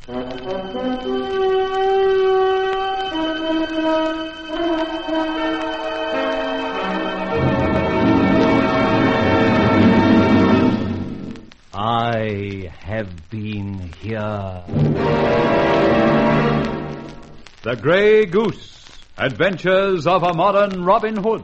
I have been here. The Grey Goose, Adventures of a Modern Robin Hood.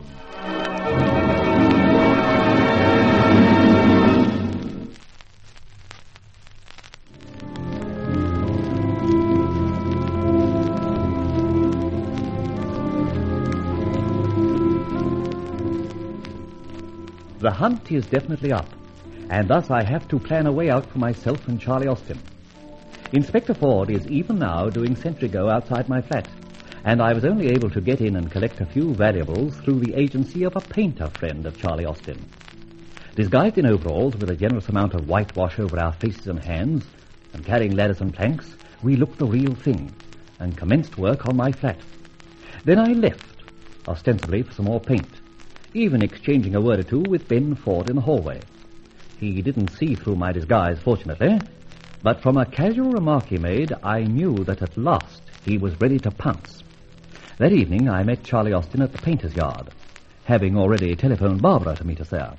The hunt is definitely up, and thus I have to plan a way out for myself and Charlie Austin. Inspector Ford is even now doing sentry go outside my flat, and I was only able to get in and collect a few valuables through the agency of a painter friend of Charlie Austin. Disguised in overalls with a generous amount of whitewash over our faces and hands, and carrying ladders and planks, we looked the real thing, and commenced work on my flat. Then I left, ostensibly for some more paint, even exchanging a word or two with Ben Ford in the hallway. He didn't see through my disguise, fortunately, but from a casual remark he made, I knew that at last he was ready to pounce. That evening I met Charlie Austin at the painter's yard, having already telephoned Barbara to meet us there.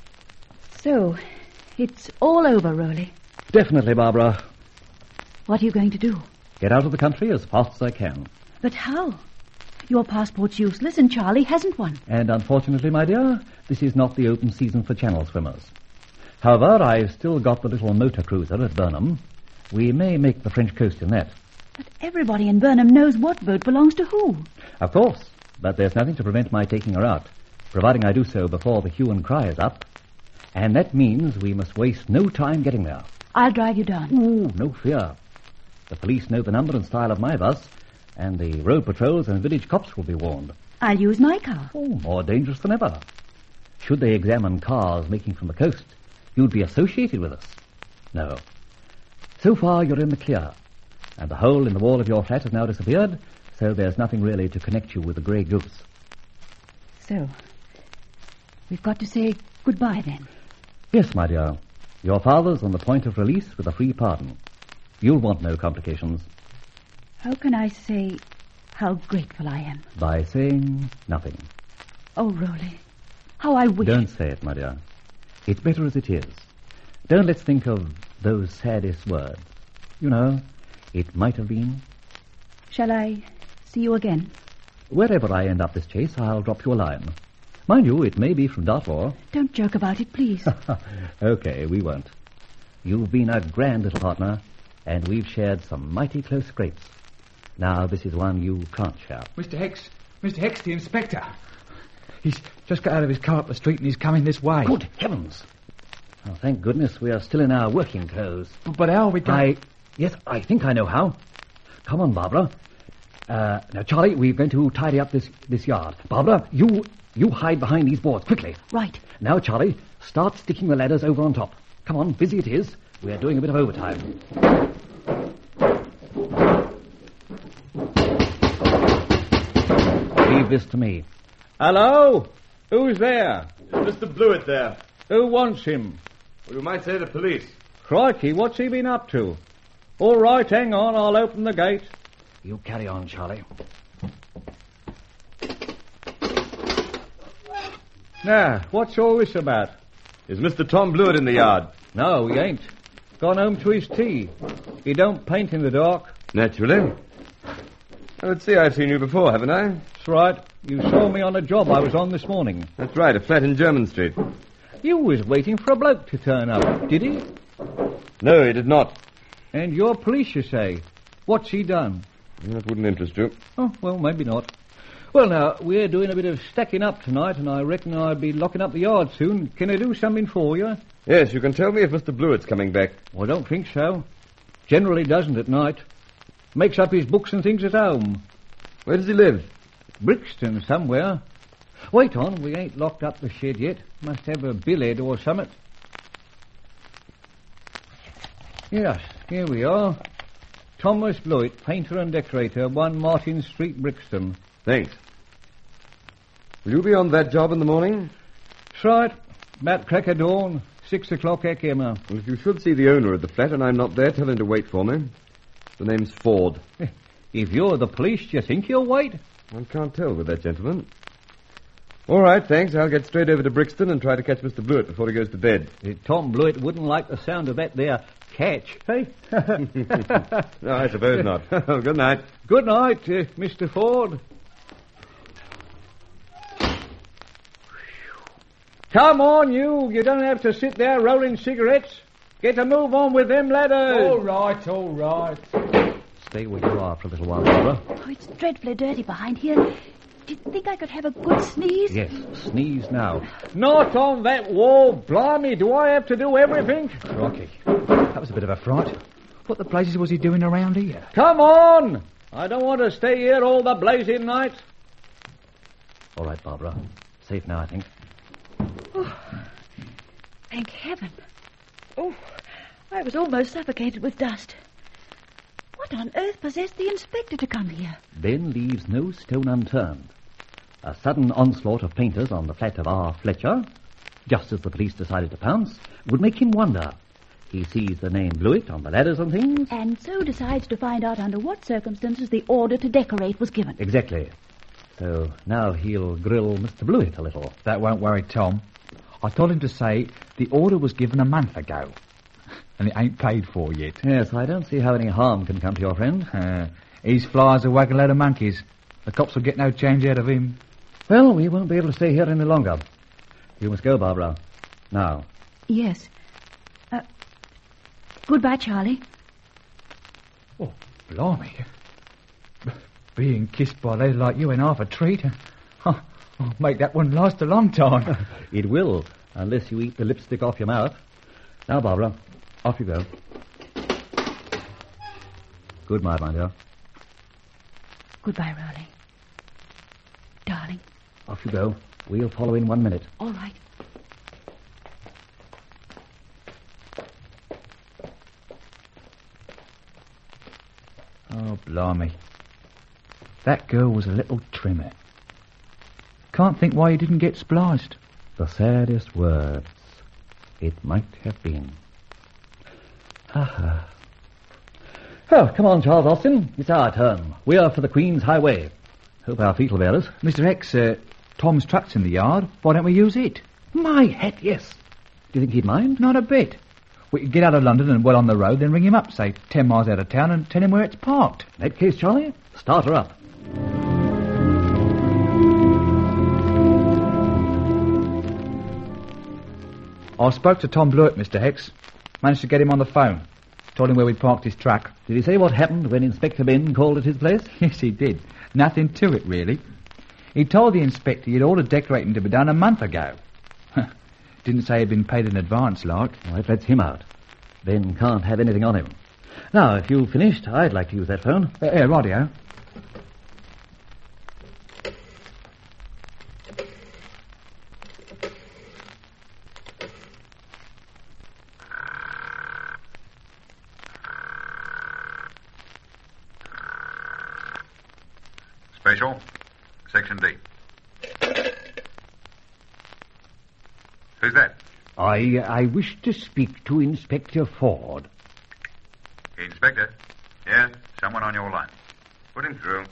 So, it's all over, Rowley. Definitely, Barbara. What are you going to do? Get out of the country as fast as I can. But how? Your passport's useless and Charlie hasn't one. And unfortunately, my dear, this is not the open season for channel swimmers. However, I've still got the little motor cruiser at Burnham. We may make the French coast in that. But everybody in Burnham knows what boat belongs to who. Of course, but there's nothing to prevent my taking her out, providing I do so before the hue and cry is up. And that means we must waste no time getting there. I'll drive you down. Ooh, no fear. The police know the number and style of my bus, and the road patrols and village cops will be warned. I'll use my car. Oh, more dangerous than ever. Should they examine cars making from the coast, you'd be associated with us. No. So far, you're in the clear, and the hole in the wall of your flat has now disappeared, so there's nothing really to connect you with the Grey Goose. So, we've got to say goodbye, then. Yes, my dear. Your father's on the point of release with a free pardon. You'll want no complications. How can I say how grateful I am? By saying nothing. Oh, Rowley, how I wish... Don't say it, my dear. It's better as it is. Don't let's think of those saddest words. You know, it might have been. Shall I see you again? Wherever I end up this chase, I'll drop you a line. Mind you, it may be from Dartmoor. Don't joke about it, please. Okay, we won't. You've been a grand little partner, and we've shared some mighty close scrapes. Now, this is one you can't share. Mr. Hex, the inspector. He's just got out of his car up the street and he's coming this way. Good heavens. Oh, thank goodness we are still in our working clothes. But how are we going... Yes, I think I know how. Come on, Barbara. Now, Charlie, we're going to tidy up this yard. Barbara, you hide behind these boards, quickly. Right. Now, Charlie, start sticking the ladders over on top. Come on, busy it is. We're doing a bit of overtime. Leave this to me. Hello? Who's there? Is Mr. Blewett there? Who wants him? Well, you might say the police. Crikey, what's he been up to? All right, hang on, I'll open the gate. You carry on, Charlie. Now, what's all this about? Is Mr. Tom Blewett in the yard? No, he ain't. Gone home to his tea. He don't paint in the dark. Naturally. Let's see, I've seen you before, haven't I? That's right. You saw me on a job I was on this morning. That's right, a flat in Jermyn Street. You was waiting for a bloke to turn up, did he? No, he did not. And you're police, you say. What's he done? That wouldn't interest you. Oh, well, maybe not. Well, now, we're doing a bit of stacking up tonight, and I reckon I'll be locking up the yard soon. Can I do something for you? Yes, you can tell me if Mr. Blewett's coming back. Well, I don't think so. Generally doesn't at night. Makes up his books and things at home. Where does he live? Brixton, somewhere. Wait on, we ain't locked up the shed yet. Must have a billhead or something. Yes, here we are. Thomas Blewett, painter and decorator, 1 Martin Street, Brixton. Thanks. Will you be on that job in the morning? That's right. About crack of dawn, 6 o'clock Ekema. Well, if you should see the owner of the flat and I'm not there, tell him to wait for me. The name's Ford. If you're the police, do you think you'll wait? One can't tell with that gentleman. All right, thanks. I'll get straight over to Brixton and try to catch Mr. Blewett before he goes to bed. Tom Blewett wouldn't like the sound of that there catch, hey? No, I suppose not. Good night. Good night, Mr. Ford. Come on, you. You don't have to sit there rolling cigarettes. Get a move on with them ladders. All right. Stay where you are for a little while, Barbara. Oh, it's dreadfully dirty behind here. Do you think I could have a good sneeze? Yes, sneeze now. Not on that wall. Blimey, do I have to do everything? Rocky. That was a bit of a fright. What the blazes was he doing around here? Come on. I don't want to stay here all the blazing night. All right, Barbara. Safe now, I think. Oh, thank heaven. Oh, I was almost suffocated with dust. What on earth possessed the inspector to come here? Ben leaves no stone unturned. A sudden onslaught of painters on the flat of R. Fletcher, just as the police decided to pounce, would make him wonder. He sees the name Blewett on the ladders and things. And so decides to find out under what circumstances the order to decorate was given. Exactly. So now he'll grill Mr. Blewett a little. That won't worry Tom. I told him to say the order was given a month ago. And it ain't paid for yet. Yes, I don't see how any harm can come to your friend. He's fly as a wagon load of monkeys. The cops will get no change out of him. Well, we won't be able to stay here any longer. You must go, Barbara. Now. Yes. Goodbye, Charlie. Oh, blimey. Being kissed by a lady like you ain't half a treat. I'll make that one last a long time. It will, unless you eat the lipstick off your mouth. Now, Barbara, off you go. Goodbye, my dear. Goodbye, Rowley. Darling. Off you go. We'll follow in 1 minute. All right. Oh, blimey. That girl was a little trimmer. Can't think why he didn't get spliced. The saddest words it might have been. Oh, come on, Charles Austin. It's our turn. We're for the Queen's Highway. Hope our feet will bear us. Mr. X, Tom's truck's in the yard. Why don't we use it? My hat, yes. Do you think he'd mind? Not a bit. We could get out of London and well on the road, then ring him up, say 10 miles out of town, and tell him where it's parked. In that case, Charlie, start her up. I spoke to Tom Blewett, Mr. Hex. Managed to get him on the phone. Told him where we'd parked his truck. Did he say what happened when Inspector Ben called at his place? Yes, he did. Nothing to it, really. He told the inspector he'd ordered decorating to be done a month ago. Didn't say he'd been paid in advance, like. Well, that lets him out. Ben can't have anything on him. Now, if you've finished, I'd like to use that phone. Radio. Special, Section D. Who's that? I wish to speak to Inspector Ford. Inspector? Yes, someone on your line. Put him through.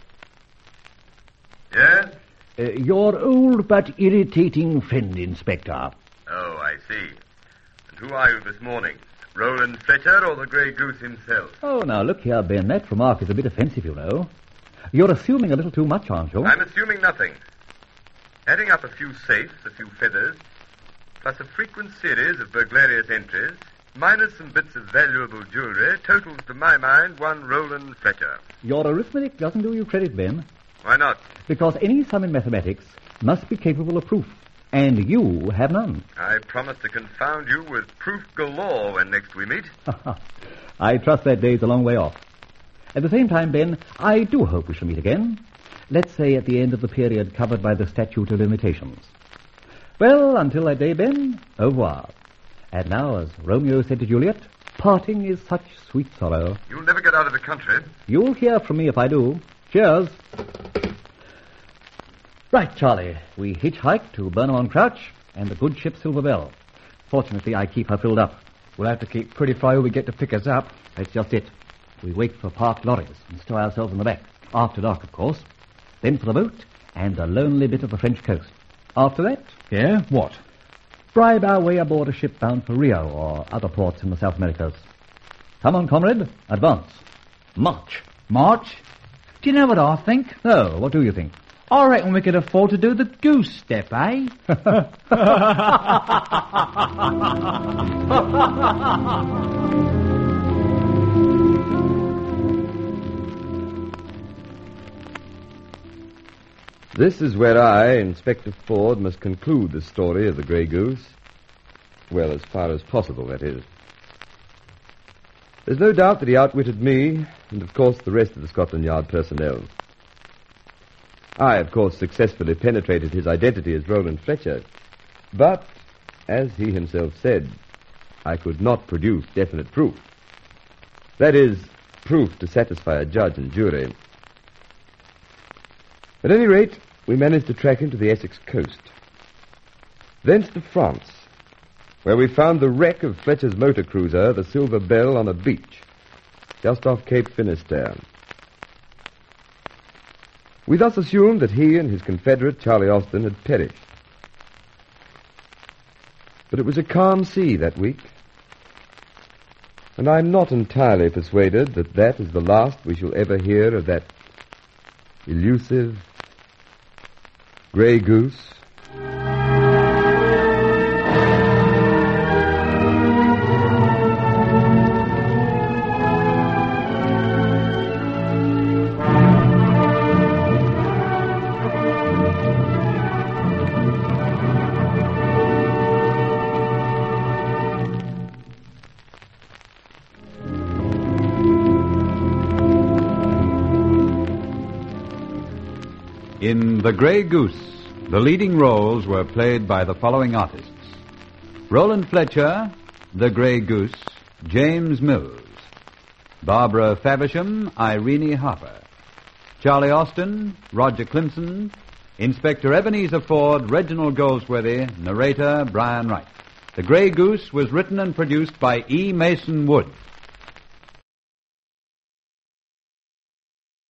Yes? Your old but irritating friend, Inspector. Oh, I see. And who are you this morning? Roland Fletcher or the Grey Goose himself? Oh, now, look here, Ben. That remark is a bit offensive, you know. You're assuming a little too much, aren't you? I'm assuming nothing. Adding up a few safes, a few feathers, plus a frequent series of burglarious entries, minus some bits of valuable jewelry, totals, to my mind, one Roland Fletcher. Your arithmetic doesn't do you credit, Ben. Why not? Because any sum in mathematics must be capable of proof, and you have none. I promise to confound you with proof galore when next we meet. I trust that day's a long way off. At the same time, Ben, I do hope we shall meet again. Let's say at the end of the period covered by the statute of limitations. Well, until that day, Ben, au revoir. And now, as Romeo said to Juliet, parting is such sweet sorrow. You'll never get out of the country. You'll hear from me if I do. Cheers. Right, Charlie. We hitchhike to Burnham-on-Crouch and the good ship Silver Bell. Fortunately, I keep her filled up. We'll have to keep pretty far till we get to pick us up. That's just it. We wait for parked lorries and stow ourselves in the back. After dark, of course. Then for the boat and a lonely bit of the French coast. After that, Yeah? What? bribe our way aboard a ship bound for Rio or other ports in the South Americas. Come on, comrade. Advance. March. March? Do you know what I think? No, what do you think? I reckon we could afford to do the goose step, eh? This is where I, Inspector Ford, must conclude the story of the Grey Goose. Well, as far as possible, that is. There's no doubt that he outwitted me, and of course the rest of the Scotland Yard personnel. I, of course, successfully penetrated his identity as Roland Fletcher. But, as he himself said, I could not produce definite proof. That is, proof to satisfy a judge and jury. At any rate, we managed to track him to the Essex coast. Thence to France, where we found the wreck of Fletcher's motor cruiser, the Silver Bell, on a beach, just off Cape Finisterre. We thus assumed that he and his confederate, Charlie Austin, had perished. But it was a calm sea that week, and I'm not entirely persuaded that that is the last we shall ever hear of that elusive Grey Goose. In The Grey Goose, the leading roles were played by the following artists: Roland Fletcher, The Grey Goose, James Mills; Barbara Faversham, Irene Harper; Charlie Austin, Roger Clemson; Inspector Ebenezer Ford, Reginald Goldsworthy; narrator Brian Wright. The Grey Goose was written and produced by E. Mason Wood.